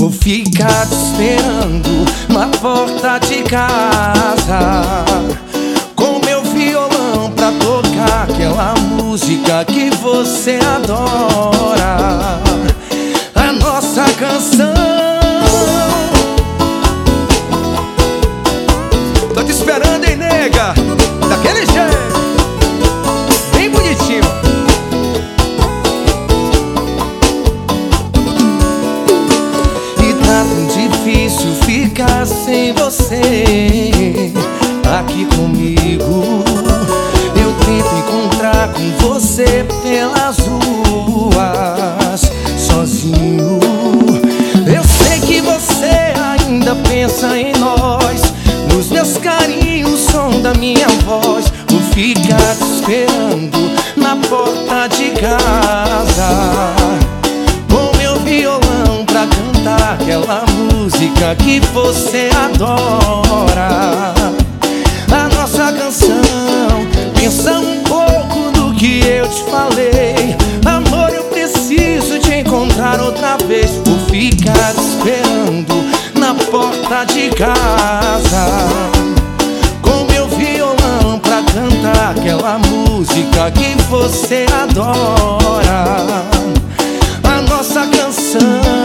Vou ficar te esperando na porta de casa, com meu violão pra tocar aquela música que você adora, a nossa canção. Tô te esperando, hein, nega? Daquele jeito, bem bonitinho. Difícil ficar sem você aqui comigo. Eu tento encontrar com você pelas ruas, sozinho. Eu sei que você ainda pensa em nós, nos meus carinhos, o som da minha voz. Vou ficar te esperando na porta de casa, com meu violão pra cantar aquela música que você adora, a nossa canção. Pensa um pouco no que eu te falei, amor, eu preciso te encontrar outra vez. Vou ficar te esperando na porta de casa, com meu violão pra cantar aquela música que você adora, a nossa canção.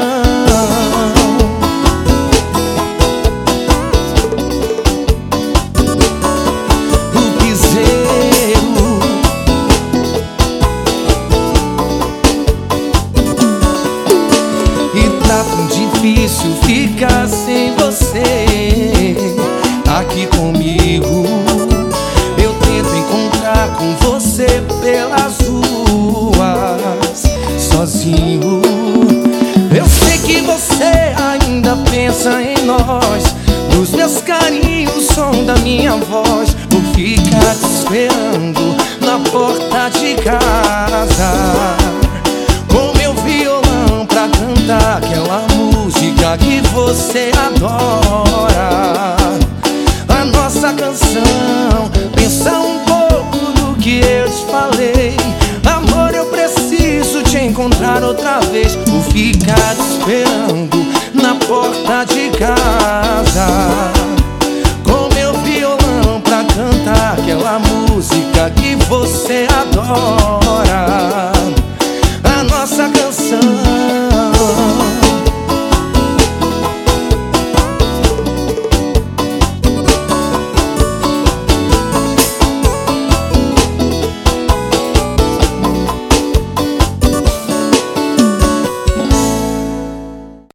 Difícil ficar sem você aqui comigo. Eu tento encontrar com você pelas ruas, sozinho. Eu sei que você ainda pensa em nós, nos meus carinhos, o som da minha voz. Vou ficar te esperando na porta de casa, com meu violão pra cantar aquela música que você adora, a nossa canção. Pensa um pouco no que eu te falei, amor, eu preciso te encontrar outra vez. Vou ficar te esperando